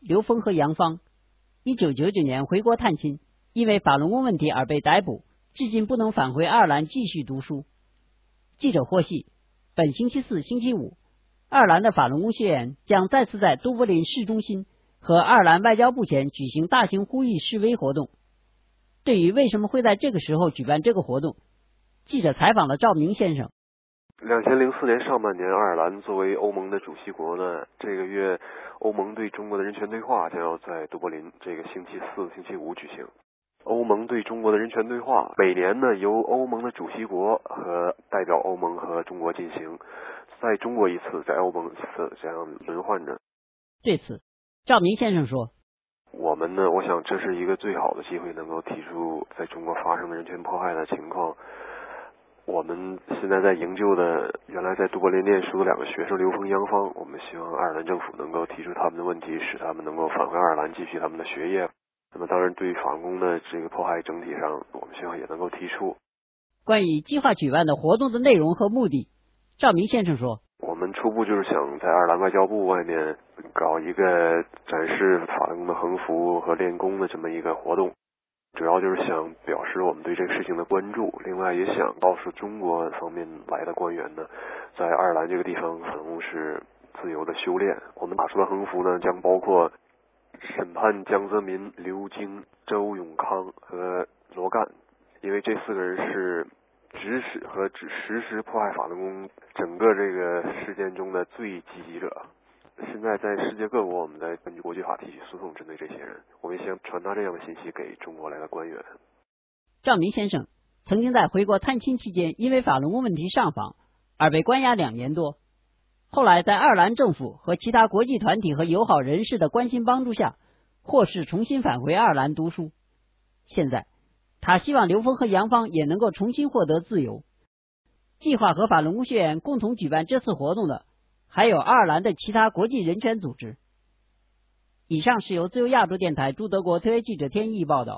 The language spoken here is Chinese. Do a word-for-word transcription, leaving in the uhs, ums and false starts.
刘峰和杨芳，一九九九年回国探亲，因为法轮功问题而被逮捕，至今不能返回爱尔兰继续读书。记者获悉，本星期四、星期五，爱尔兰的法轮功学员将再次在都柏林市中心和爱尔兰外交部前举行大型呼吁示威活动。对于为什么会在这个时候举办这个活动，记者采访了赵明先生。 两千零四年上半年，爱尔兰作为欧盟的主席国呢，这个月欧盟对中国的人权对话将要在都柏林这个星期四、星期五举行。欧盟对中国的人权对话每年呢由欧盟的主席国和代表欧盟和中国进行，在中国一次，在欧盟一次，这样轮换着。 对此，赵明先生说， 我们呢，我想这是一个最好的机会，能够提出在中国发生的人权迫害的情况。我们现在在营救的原来在都柏林念书的两个学生刘峰、杨芳，我们希望爱尔兰政府能够提出他们的问题，使他们能够返回爱尔兰继续他们的学业。那么当然对法轮功的这个迫害整体上，我们希望也能够提出。 关于计划举办的活动的内容和目的，赵明先生说， 我们初步就是想在爱尔兰外交部外面搞一个展示法轮功的横幅和练功的这么一个活动，主要就是想表示我们对这个事情的关注，另外也想告诉中国方面来的官员呢，在爱尔兰这个地方法轮功是自由的修炼。我们打出的横幅呢，将包括审判江泽民、刘晶、周永康和罗干，因为这四个人是指使和指实施迫害法轮功整个这个事件中的最积极者。现在在世界各国，我们在根据国际法提起诉讼，针对这些人，我们也想传达这样的信息给中国来的官员。 赵明先生曾经在回国探亲期间，因为法轮功问题上访而被关押两年多，后来在爱尔兰政府和其他国际团体和友好人士的关心帮助下，获释重新返回爱尔兰读书。现在他希望刘峰和杨芳也能够重新获得自由。计划和法轮功学员共同举办这次活动的还有爱尔兰的其他国际人权组织。以上是由自由亚洲电台驻德国特约记者天意报道。